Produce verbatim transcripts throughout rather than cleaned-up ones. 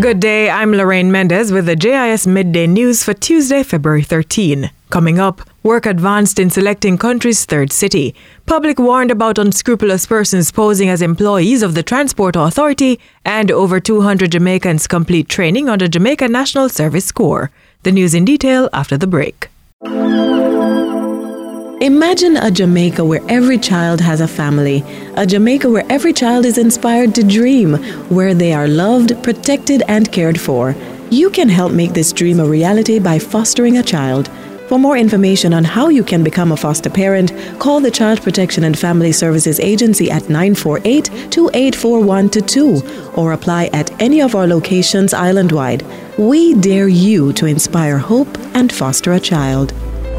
Good day, I'm Lorraine Mendez with the J I S Midday News for Tuesday, February thirteenth. Coming up, work advanced in selecting country's third city. Public warned about unscrupulous persons posing as employees of the Transport Authority, and over two hundred Jamaicans complete training on the Jamaica National Service Corps. The news in detail after the break. Imagine a Jamaica where every child has a family, a Jamaica where every child is inspired to dream, where they are loved, protected, and cared for. You can help make this dream a reality by fostering a child. For more information on how you can become a foster parent, call the Child Protection and Family Services Agency at nine four eight, two eight four one two two or apply at any of our locations island-wide. We dare you to inspire hope and foster a child.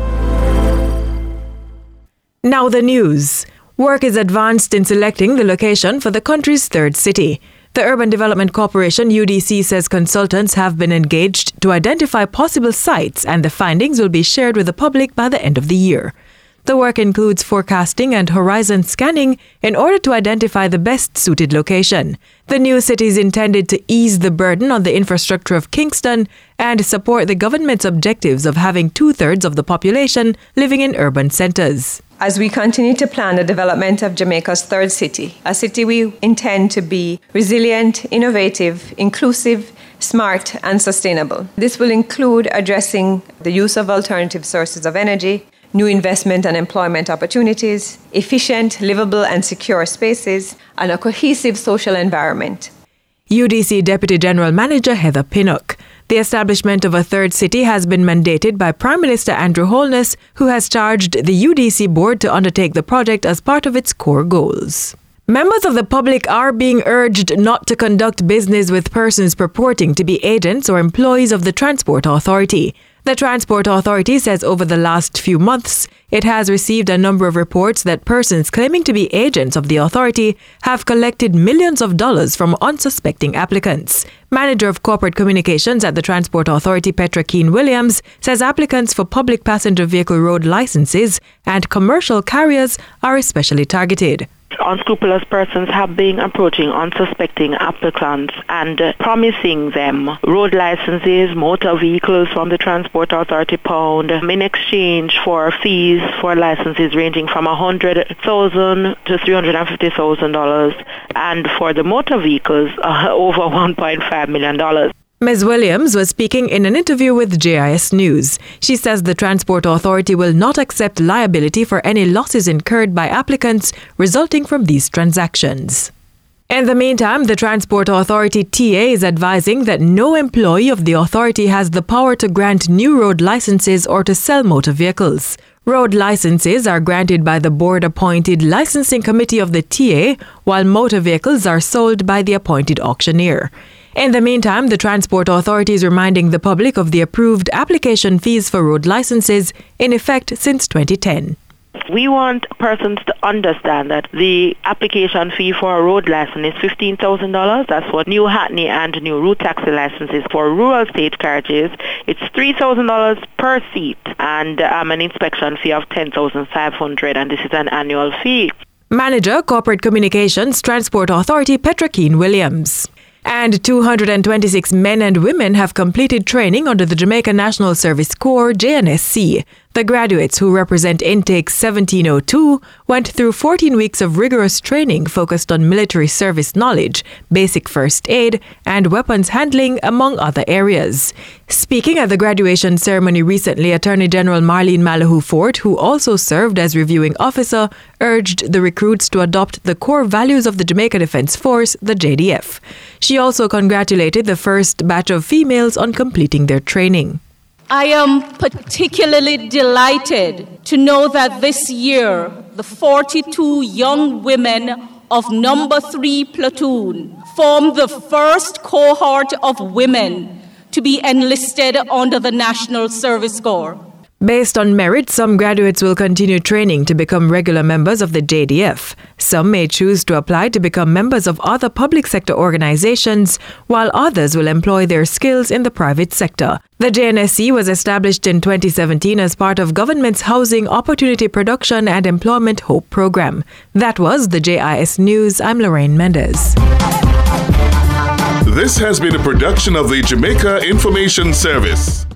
Now the news. Work is advanced in selecting the location for the country's third city. The Urban Development Corporation, U D C, says consultants have been engaged to identify possible sites, and the findings will be shared with the public by the end of the year. The work includes forecasting and horizon scanning in order to identify the best suited location. The new city is intended to ease the burden on the infrastructure of Kingston and support the government's objectives of having two-thirds of the population living in urban centres. As we continue to plan the development of Jamaica's third city, a city we intend to be resilient, innovative, inclusive, smart, and sustainable. This will include addressing the use of alternative sources of energy, new investment and employment opportunities, efficient, livable, and secure spaces, and a cohesive social environment. U D C Deputy General Manager Heather Pinnock. The establishment of a third city has been mandated by Prime Minister Andrew Holness, who has charged the U D C board to undertake the project as part of its core goals. Members of the public are being urged not to conduct business with persons purporting to be agents or employees of the Transport Authority. The Transport Authority says over the last few months, it has received a number of reports that persons claiming to be agents of the authority have collected millions of dollars from unsuspecting applicants. Manager of Corporate Communications at the Transport Authority, Petra Keane Williams, says applicants for public passenger vehicle road licenses and commercial carriers are especially targeted. Unscrupulous persons have been approaching unsuspecting applicants and uh, promising them road licenses, motor vehicles from the Transport Authority pound in exchange for fees for licenses ranging from one hundred thousand dollars to three hundred fifty thousand dollars, and for the motor vehicles uh, over one point five million dollars. Miz Williams was speaking in an interview with J I S News. She says the Transport Authority will not accept liability for any losses incurred by applicants resulting from these transactions. In the meantime, the Transport Authority T A is advising that no employee of the authority has the power to grant new road licenses or to sell motor vehicles. Road licenses are granted by the board-appointed licensing committee of the T A, while motor vehicles are sold by the appointed auctioneer. In the meantime, the Transport Authority is reminding the public of the approved application fees for road licenses in effect since twenty ten. We want persons to understand that the application fee for a road license is fifteen thousand dollars. That's for new Hackney and new route taxi licenses. For rural state carriages, it's three thousand dollars per seat and um, an inspection fee of ten thousand five hundred dollars, and this is an annual fee. Manager, Corporate Communications, Transport Authority, Petra Keane Williams. And two hundred twenty-six men and women have completed training under the Jamaica National Service Corps, J N S C. The graduates, who represent intake seventeen oh two, went through fourteen weeks of rigorous training focused on military service knowledge, basic first aid, and weapons handling, among other areas. Speaking at the graduation ceremony recently, Attorney General Marlene Malahoo Fort, who also served as reviewing officer, urged the recruits to adopt the core values of the Jamaica Defence Force, the J D F. She also congratulated the first batch of females on completing their training. I am particularly delighted to know that this year, the forty-two young women of Number three Platoon formed the first cohort of women to be enlisted under the National Service Corps. Based on merit, some graduates will continue training to become regular members of the J D F. Some may choose to apply to become members of other public sector organizations, while others will employ their skills in the private sector. The J N S C was established in twenty seventeen as part of government's Housing Opportunity Production and Employment Hope program. That was the J I S News. I'm Lorraine Mendez. This has been a production of the Jamaica Information Service.